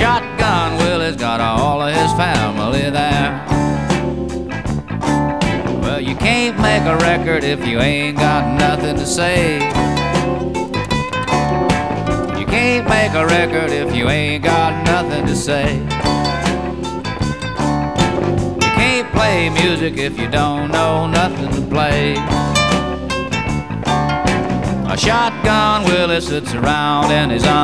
Shotgun Willie's got all of his family there. Well, you can't make a record if you ain't got nothing to say. You can't make a record if you ain't got nothing to say. You can't play music if you don't know nothing to play. A Shotgun Willie sits around and he's